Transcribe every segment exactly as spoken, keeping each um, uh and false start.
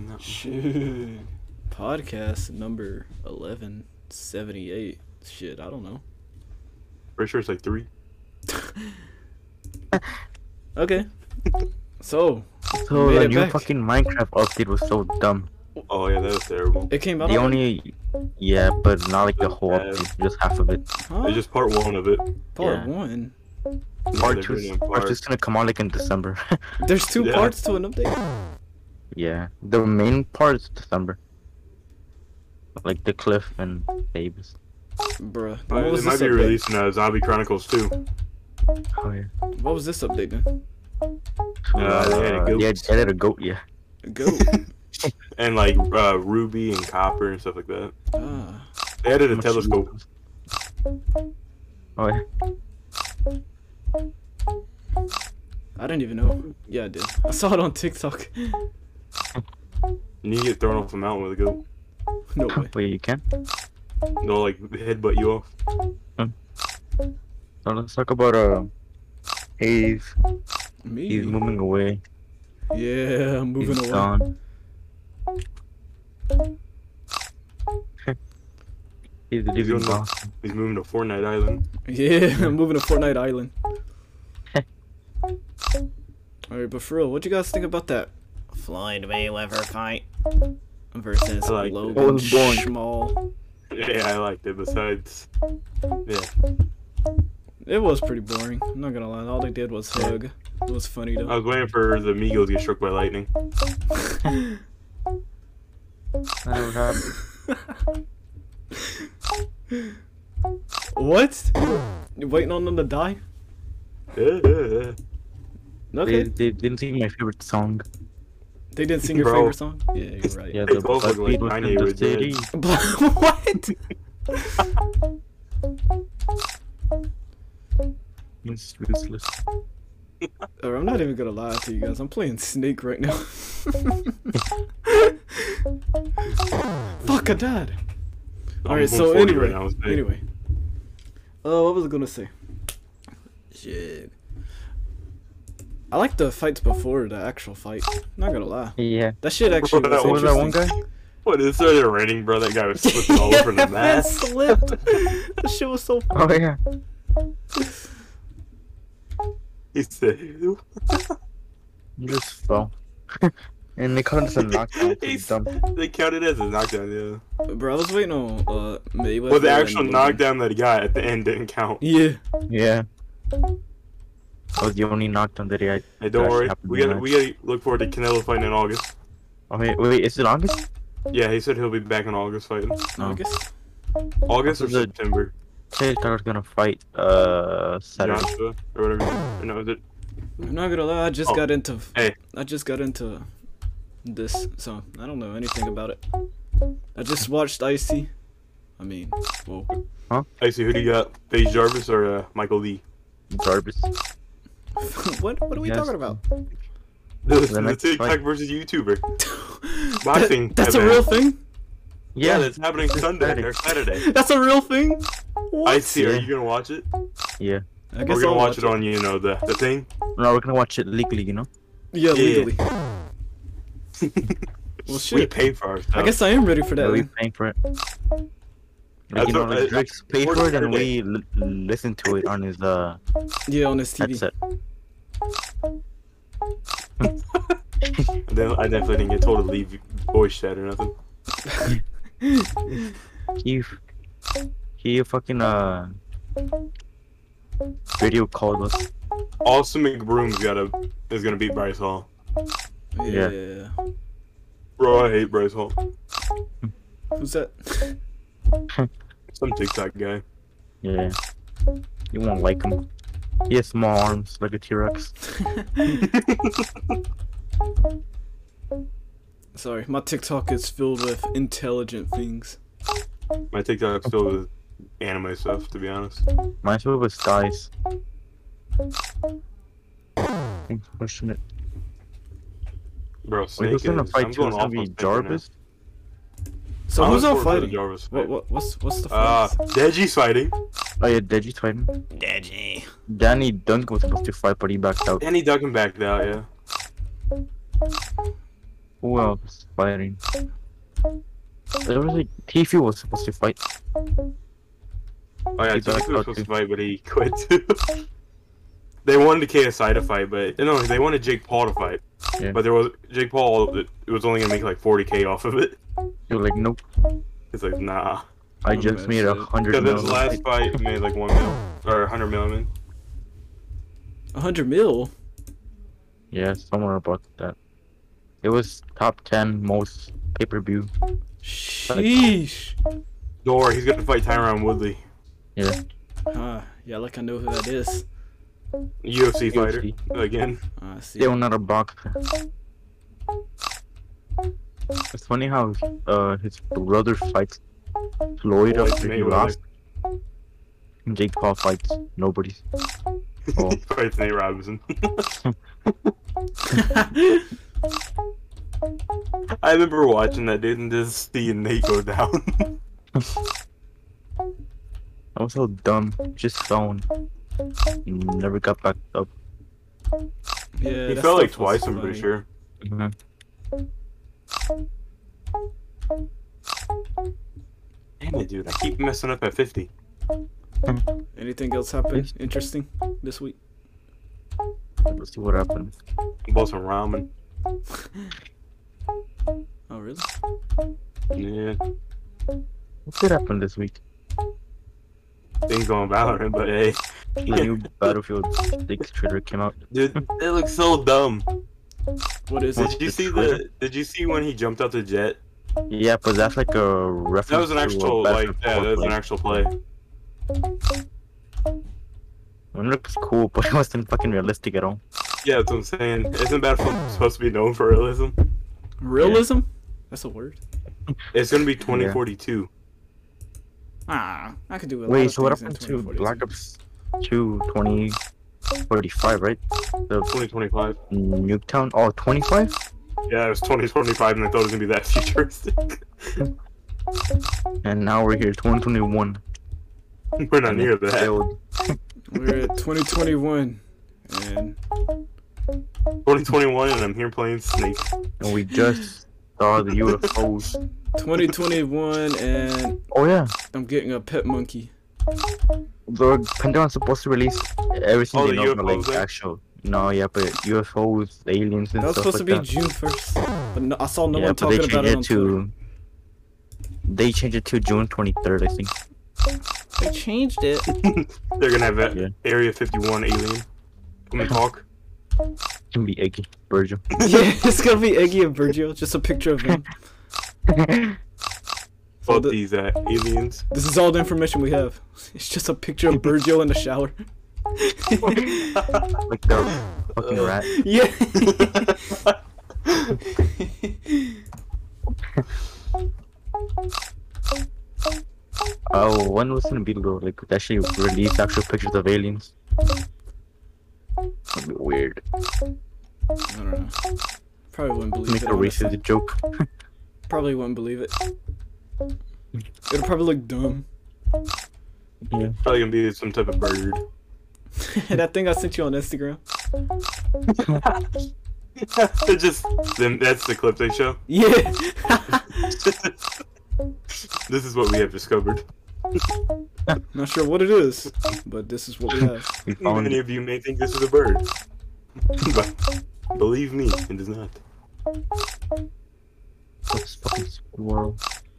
No. Shit. Podcast number eleven seventy-eight. Shit, I don't know. Pretty sure it's like three. Okay. So, So made the it new back. fucking Minecraft update was so dumb. Oh yeah, that was terrible. It came out. The already? only, yeah, but not like the whole Bad. update, just half of it. Huh? It's just part one of it. Part yeah. one. Yeah, Part they're two, doing it in part parts. two's gonna come out like in December. There's two Yeah. parts to an update. Yeah, the main part is December. Like the Cliff and Davis. Bruh. Uh, What They was might this be update? releasing uh, Zombie Chronicles two. Oh yeah. What was this update then? Uh, they had a goat. yeah, they had a goat. Yeah. Go. And like uh, Ruby and Copper and stuff like that. Ah. They added a Much telescope. Oh yeah. I didn't even know. Yeah, I did. I saw it on TikTok. And you get thrown off a mountain with a goat. No way. Wait, you can? They'll like headbutt you off. So let's talk about uh, Hayes. Me? He's moving away. Yeah, I'm moving He's away. gone. He's leaving going to- Boston. He's moving to Fortnite Island. Yeah, I'm moving to Fortnite Island. Alright, but for real, what you guys think about that Floyd Mayweather fight versus I liked it. Logan It was boring. Schmall? Yeah, I liked it. Besides, yeah, It was pretty boring. I'm not gonna lie. All they did was hug. It was funny I though. was waiting for the Migos to get struck by lightning. That never happened. What? You waiting on them to die? Yeah, yeah, yeah. Okay. They, they didn't sing my favorite song. They didn't sing your Bro. favorite song? Yeah, you're right. Yeah, They the both look like Bloodbeat was Kanye in the with city. What? It's useless. Or I'm not even gonna lie to you guys. I'm playing Snake right now. Fuck, I died. I'm Alright, home so forty anyway, right now, it's big. anyway. Uh, what was I gonna say? Shit. I like the fights before the actual fight. Not gonna lie. Yeah. That shit actually Bro, was that What was that one interesting. guy? What, it started raining, bro? That guy was slipping all over the man map. slipped. That shit was so funny. Oh yeah. He said, He just fell. And they called us a knockdown. He's- Dumb. they counted it as a knockdown, yeah. Bro, I was waiting on uh Mayweather. Well, the and actual Logan. knockdown that he got at the end didn't count. Yeah. Yeah. That was the only knockdown that he had. Hey, don't That worry. happened We in gotta, the we gotta look forward to Canelo fighting in August. Oh wait, wait, is it August? Yeah, he said he'll be back in August fighting. I Oh. guess. August or After the- September. Taylor was gonna fight uh Saturday. Joshua, or whatever. Or no, is it? I'm not gonna lie. I just Oh, got into. hey. I just got into this, so I don't know anything about it. I just watched Icy. I mean, whoa. I see. Who do you got? FaZe Jarvis or uh, Michael Lee? Jarvis. what? What are we Yes. talking about? The, The the next TikTok fight. versus YouTuber. That- Boxing that's a event. real thing. Yeah, Yeah. that's happening This Sunday Saturday. or Saturday. That's a real thing. What? I see. Are Yeah. you gonna watch it? Yeah. I guess We're gonna I'll watch it on, you know, the the thing. No, we're gonna watch it legally, you know? Yeah, Yeah. legally. Well, We shit. pay for our stuff. I guess I am ready for that. Yeah, we then. paying for it. That's Like, you know, what- like I- Drake's pay Or for it and Saturday. we l- listen to it on his uh Yeah, on his T V. headset. And then I definitely didn't get told to leave voice chat or nothing. He he fucking uh video called us. Austin McBroom's gotta is gonna beat Bryce Hall. Yeah. Yeah. Bro, I hate Bryce Hall. Who's that? Some TikTok guy. Yeah. You won't like him. He has small arms like a T-Rex. Sorry, my TikTok is filled with intelligent things. My TikTok's filled with anime stuff, to be honest. Mine's filled with skies. I'm pushing it. Bro, Wait, Snake who's gonna is- fight I'm too? going It's gonna off be on Snake right now. Jarvis? So I'm who's looking all forward to the fighting? Jarvis fight. What, what what's what's the Uh, fight? Deji's fighting. Oh yeah, Deji's fighting. Deji. Danny Duncan was supposed to fight, but he backed out. Danny Duncan backed out, yeah. Who else was fighting? There was like Tifu was supposed to fight. Oh yeah, He Tifu was backed out supposed to too. fight, but he quit too. They wanted K S I to fight, but no, they wanted Jake Paul to fight. Yeah. But there was Jake Paul. It was only gonna make like forty K off of it. They were like, nope. It's like nah. I Oh, just man, made a shit. hundred Because his million. last fight made like one mil or a hundred million. A hundred mil. Yeah, somewhere about that. It was top ten most pay per view. Sheesh. Don't worry, he's gonna fight Tyron Woodley, Yeah. Ah, yeah, like I know who that is. U F C fighter U F C. again. Ah, I see. Still not a boxer. It's funny how uh his brother fights Floyd Floyd after he Mayweather. lost. And Jake Paul fights nobody. Oh. Fights Nate Robinson. I remember watching that dude and just seeing Nate go down. I was so dumb. Just phone. Never got back up. Yeah, He that fell like stuff was twice, I'm pretty funny. sure. Mhm. Damn it, dude! I keep messing up at fifty. Anything else happen interesting this week? Let's see what happens. Bought some ramen. Oh, really? Yeah, What did happen this week? things going Valorant, but hey, The new Battlefield six trailer came out. dude, it looks so dumb. What is What's it? Did you the see trailer? the? Did you see when he jumped out the jet? Yeah, but that's like a reference. That was an to, uh, actual, like, Battlefield yeah, four that was an play. actual play. It looks cool, but it wasn't fucking realistic at all. Yeah, that's what I'm saying. Isn't Battlefield supposed to be known for realism? Realism? That's a word. It's gonna be twenty forty-two. Ah, I could do a lot Wait, of so what things in happened to twenty forty-two. Black Ops two twenty forty-five, right? The twenty twenty-five. Nuketown? Oh, twenty-five? Yeah, it was twenty twenty-five, and I thought it was gonna be that futuristic. And now we're here, twenty twenty-one. We're not near that. Failed. We're at twenty twenty-one, and twenty twenty-one, and I'm here playing Snake. And we just saw the U F Os. twenty twenty-one, and Oh yeah, I'm getting a pet monkey. the Pentagon's supposed to release everything Oh, they the know about U F like Os, eh? actual. No, yeah, but U F Os, aliens, and That was stuff supposed like to be that. June first, but no, I saw no yeah, one but they talking about changed it it on Twitter. to. They changed it to June twenty-third, I think. They changed it. They're gonna have that Yeah. Area fifty-one alien come and talk. It's gonna be Eggy, Virgil. Yeah, it's gonna be Iggy and Virgil. Just a picture of them. So Fuck the- these uh, aliens. This is all the information we have. It's just a picture of Virgil in the shower. Like the fucking Uh. rat. Yeah. Oh, when was gonna be though? Like actually release actual pictures of aliens. That'd be weird. I don't know. Probably wouldn't believe Make it. a honestly. racist joke. Probably wouldn't believe it. It'll probably look dumb. Yeah. Probably gonna be some type of bird. That thing I sent you on Instagram. They're just them. That's the clip they show. Yeah. This is what we have discovered. Not sure what it is, but this is what we have. We found Many it. of you may think this is a bird, but believe me, it is not. This fucking squirrel.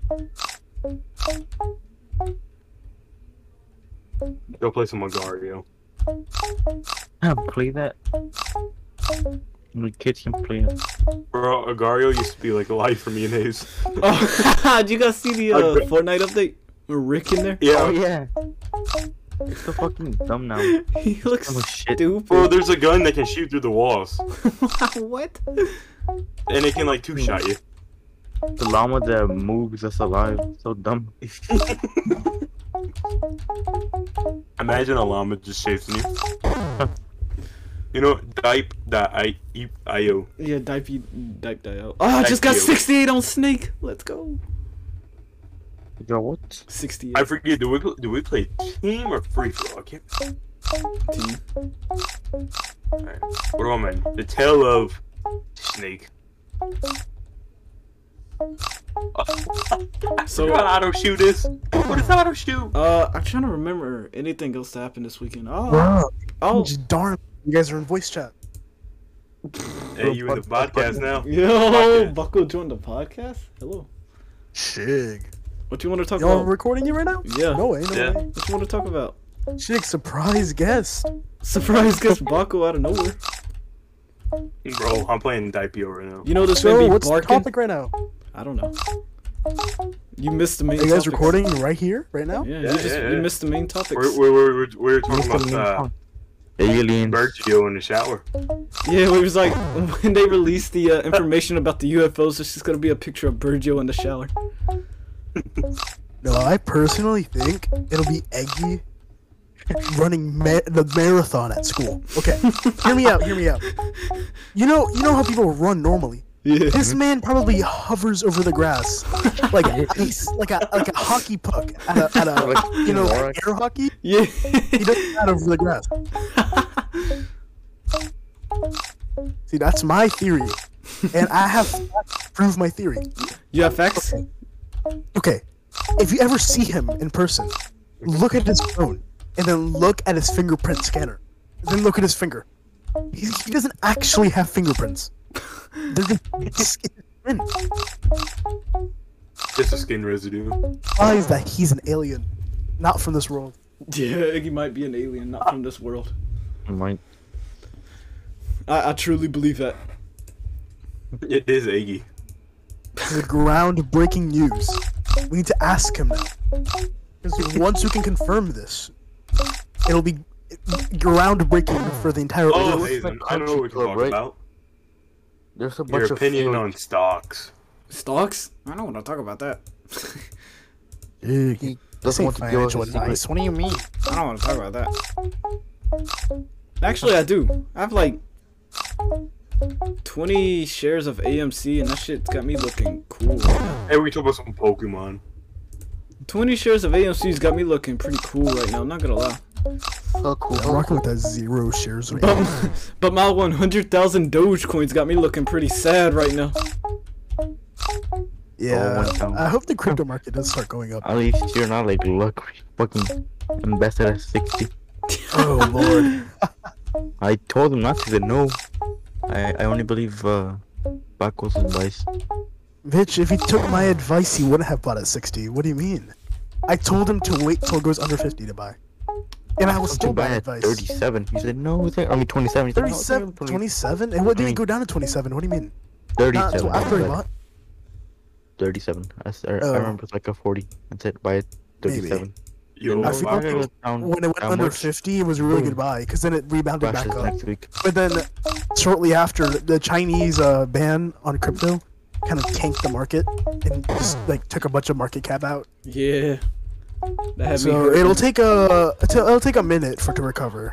Go play some Magario. Ah, play that. The kids can play it. Bro, Agario used to be like life for me and Ace. Oh, did you guys see the uh, Okay. Fortnite update? With Rick in there? Yeah, Oh yeah. It's so fucking dumb now. He looks Oh shit. stupid. bro, there's a gun that can shoot through the walls, What? and it can like two shot you. The llama that moves us alive. So dumb. Imagine a llama just chasing you. You know, Dipe dot I O. Yeah, Dipe, Dipe, die out. Oh, I just got Dipe. sixty-eight on Snake. Let's go. Yo, what? sixty-eight. I forget. Do we do we play team or free throw? I can't. Team. Alright. What about mine? The Tale of Snake. So- So auto shoot is. What is auto shoot? Uh, I'm trying to remember anything else that happened this weekend. Oh, Bro, oh, just darn. You guys are in voice chat. Hey, you in the podcast now? yo, Podcast. Bucko joined the podcast. Hello. Shig. What you want to talk Y'all about? recording it right now? Yeah. No way, no Yeah. way. What you want to talk about? Shig, surprise guest. Surprise guest Bucko out of nowhere. Bro, I'm playing Dipio right now. You know this man So, be what's the barking? topic right now? I don't know. You missed the main. Are you guys topics. recording right here, right now? Yeah, Yeah, you just yeah, you yeah. missed the main topics. We're, we're, we're, we're, we're talking Most of about them uh, are aliens. Virgil in the shower. Yeah, it was like when they released the uh, information about the U F Os, it's just gonna be a picture of Virgil in the shower. No, I personally think it'll be Eggy running ma- the marathon at school. Okay, hear me out. Hear me out. You know, you know how people run normally. Yeah. This man probably hovers over the grass like a ice, like a like a hockey puck at a, at a Like you know Laura. like air hockey. Yeah. He does that over the grass. See, that's my theory, and I have facts to prove my theory. You have facts? Okay, if you ever see him in person, look at his phone, and then look at his fingerprint scanner. Then look at his finger. He, he doesn't actually have fingerprints. They're just skin. Just a skin residue. Implies that he's an alien, not from this world. Yeah, he might be an alien, not from this world. Might. I, I truly believe that. It is Iggy. The groundbreaking news. We need to ask him now. Because once you can confirm this, it'll be groundbreaking for the entire Oh, Earth. Hazen, I know what we're Club, talking right? about. There's a bunch Your of opinion field- on stocks. Stocks? I don't want to talk about that. He He this doesn't ain't want to give us financial a secret. advice. What do you mean? I don't want to talk about that. Actually, I do. I have like twenty shares of A M C, and that shit's got me looking cool right now. Hey, we talk about some Pokemon. twenty shares of A M C's got me looking pretty cool right now, I'm not gonna lie. Oh, cool. I'm rocking with that zero shares right But, now. but my one hundred thousand Dogecoins got me looking pretty sad right now. Yeah, went down. I hope the crypto market does start going up. At least you're not like luck fucking invested at sixty. Oh lord. I told him not to. He said no. I I only believe uh Baco's advice. Bitch, if he took my advice, he wouldn't have bought at sixty. What do you mean? I told him to wait till it goes under fifty to buy. And I was To still buy buying at advice. thirty-seven. He said no. It's like, I mean twenty-seven. He said, no, it's like thirty-seven, twenty- twenty-seven? And what did I it mean- go down to twenty-seven? What do you mean? Not thirty-seven. until after he Like, bought? thirty-seven. I, s- I- Oh. I remember it's like a forty. I said buy it thirty-seven. Yo, I feel like Baco goes down- When it went under downwards. fifty, it was a really Boom. good buy, because then it rebounded back Crashes up. next week. But then, shortly after, the Chinese uh, ban on crypto kind of tanked the market and just like took a bunch of market cap out. Yeah. That had me So hurt. it'll take a it'll it'll take a minute for it to recover.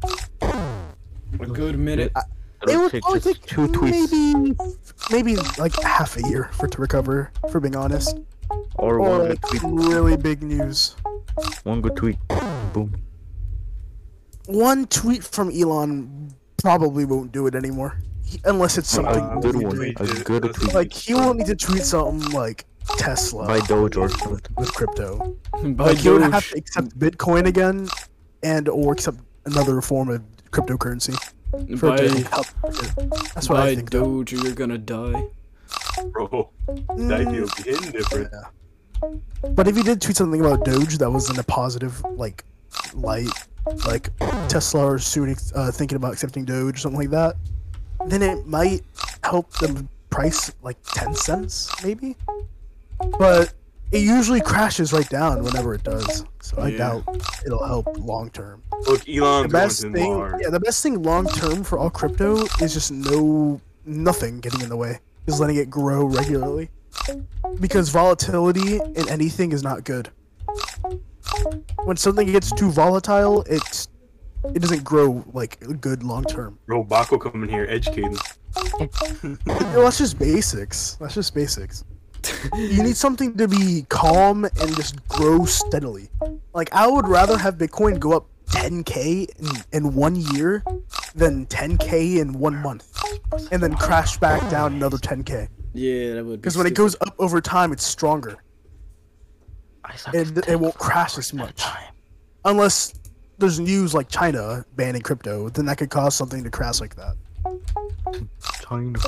a good minute. It It'll would take probably just take two tweets maybe maybe like half a year for it to recover. For being honest, or or one like good tweet. really big news. One good tweet. Boom. One tweet from Elon probably won't do it anymore, He- unless it's something A good really one. big. A good tweet. Like he won't need to tweet something like Tesla Buy Doge or something. with crypto. By Like he would have Doge. to accept Bitcoin again, and or accept another form of cryptocurrency for it to By, help. That's what I by think. though. Doge, or you're gonna die. bro, Mm, Dipio be hitting different. yeah. But if he did tweet something about Doge that was in a positive like light, like Tesla or soon uh, thinking about accepting Doge or something like that, then it might help the price like ten cents maybe. But it usually crashes right down whenever it does, so I Yeah. doubt it'll help long term. Look, The Elon's going best to thing, Mars. yeah, the best thing long term for all crypto is just no nothing getting in the way, just letting it grow regularly. Because volatility in anything is not good. When something gets too volatile, it's it doesn't grow like good long term. Bro, Baco coming here educating. Well, that's just basics. That's just basics. You need something to be calm and just grow steadily. Like I would rather have Bitcoin go up ten K in, in one year, then ten K in one month, and then crash back down another ten K. Yeah, that would be. Because when it stupid. goes up over time, it's stronger. I suck It, at it won't crash as much. time. Unless there's news like China banning crypto, then that could cause something to crash like that. China.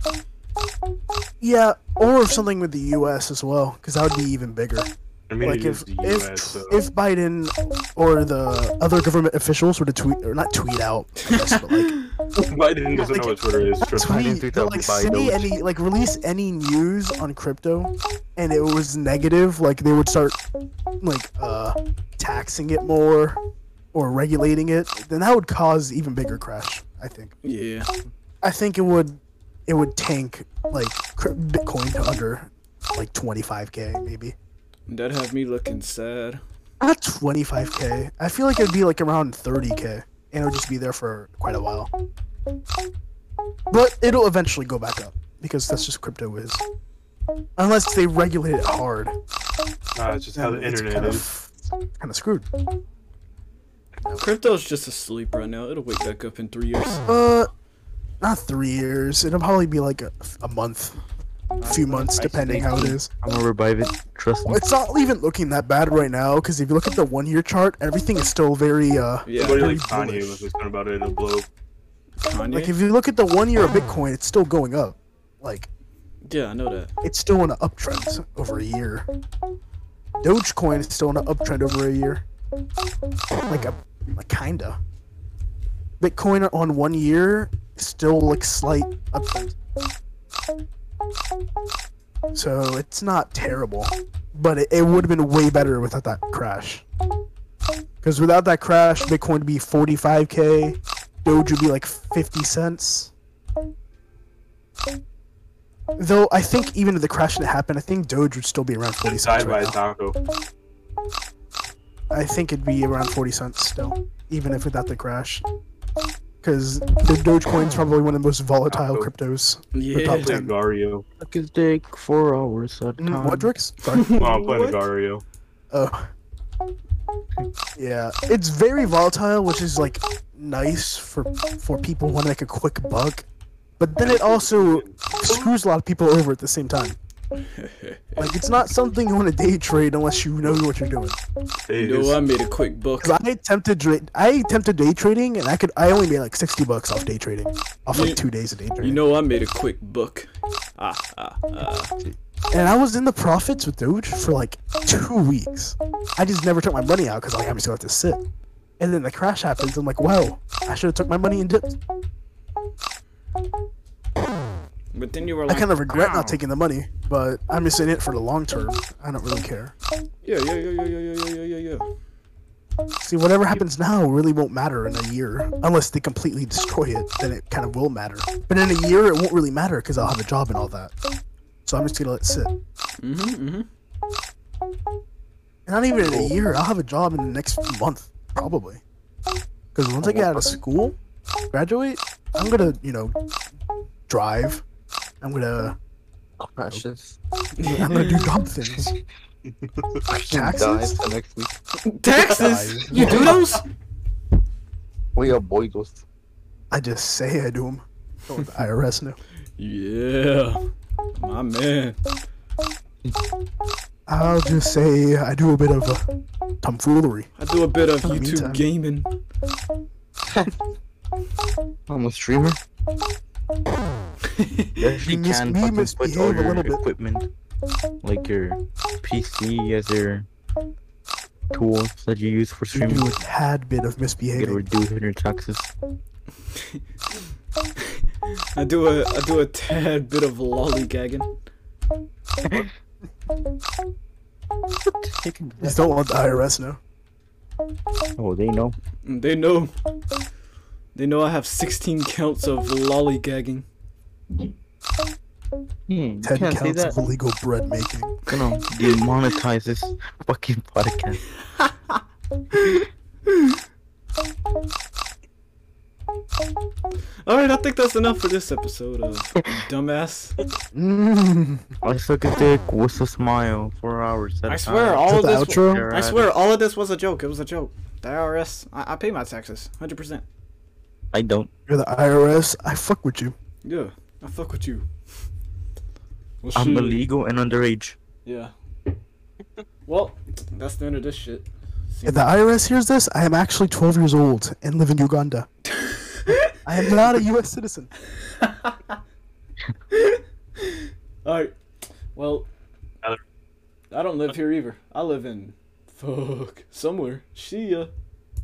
Yeah, or something with the U S as well, because that would be even bigger. I mean, Like it if is the if U S, so. if Biden or the other government officials were to tweet or not tweet out, I guess, but like Biden doesn't know what Twitter is. Trust me. didn't tweet, tweet but, out like by say Doge. any like release any news on crypto, and it was negative, like they would start like uh taxing it more or regulating it, then that would cause even bigger crash. I think. Yeah. I think it would it would tank like cri- Bitcoin to under like twenty-five K maybe. That'd have me looking sad. Not twenty-five K. I feel like it'd be like around thirty K, and it would just be there for quite a while. But it'll eventually go back up because that's just crypto is. Unless they regulate it hard, Nah, it's just how the then it's internet kind is. of kind of screwed. Crypto's just asleep right now. It'll wake back up in three years. Uh, not three years. It'll probably be like a, a month, a few months, I depending how it think- is. I'm gonna revive it. Trust me. It's not even looking that bad right now because if you look at the one-year chart, everything is still very uh. Yeah. Somebody very like Kanye bullish. was just talking about it in a blow. Kanye. Like if you look at the one year of Bitcoin, it's still going up. Like Yeah, I know that. it's still in an uptrend over a year. Dogecoin is still in an uptrend over a year. Like a like kinda. Bitcoin on one year is still like slight uptrend. So it's not terrible, but it, it would have been way better without that crash. Because without that crash, Bitcoin would be forty-five K, Doge would be like fifty cents. Though I think even if the crash didn't happen, I think Doge would still be around forty cents Side by right now. taco. I think it'd be around forty cents still, even if without the crash. Because the Dogecoin's probably one of the most volatile Taco. cryptos. Yeah. top Play ten. Gario. I could take four hours at a Mm, time. what, Drix? Sorry. Oh, I'm playing What? Gario. Oh. Yeah, it's very volatile, which is like nice for for people who want to make a quick buck. But then it also screws a lot of people over at the same time. Like it's not something you want to day trade unless you know what you're doing. Hey, You know, I made a quick buck. Cause I attempted tra- I attempted day trading and I could I only made like sixty bucks off day trading, off You- like two days of day trading. You know, I made a quick buck. Ah, ah, ah. And I was in the profits with Doge for like two weeks. I just never took my money out because like I'm just gonna have to sit. And then the crash happens. I'm like, wow, I should have took my money and dipped. But then you were I like, kind of regret "Ow." not taking the money, but I'm just in it for the long term. I don't really care. Yeah, yeah, yeah, yeah, yeah, yeah, yeah, yeah, yeah. See, whatever happens now really won't matter in a year. Unless they completely destroy it, then it kind of will matter. But in a year, it won't really matter because I'll have a job and all that. So I'm just gonna let it sit. Mm-hmm, mm-hmm. And not even in a year, I'll have a job in the next month, probably. Because once I get out of school, graduate, I'm gonna, you know, drive. I'm gonna, Crashes. I'm gonna do job things. Taxes? Dies the next week. Taxes? You do those? We are boys. I just say I do them. Don't let the I R S know. Yeah. My man. I'll just say I do a bit of uh, tomfoolery. I do a bit of In the YouTube meantime. gaming. I'm a streamer. You actually mis- can me fucking put misbehave all a your little bit. equipment, like your P C as your tools that you use for You do streaming. a tad bit of Get misbehaving. reduced in your taxes. I do a I do a tad bit of lollygagging. Just don't let the I R S know. Oh, they know. They know. They know I have sixteen counts of lollygagging. Hmm, you Ten can't say counts that. of illegal bread making. You know, demonetize this fucking podcast. Alright, I think that's enough for this episode of Dumbass. Mm. I suck a dick. What's a smile? Four hours. At I a swear, time. all of Is that this. the outro? I swear, all of this was a joke. It was a joke. The I R S. I, I pay my taxes, hundred percent. I don't. You're the I R S. I fuck with you. Yeah, I fuck with you. Well, I'm shit. illegal and underage. Yeah. Well, that's the end of this shit. See If the I R S hears this, I am actually twelve years old and live in Uganda. I am not a U S citizen. Alright. Well, I don't live here either. I live in fuck somewhere. See ya.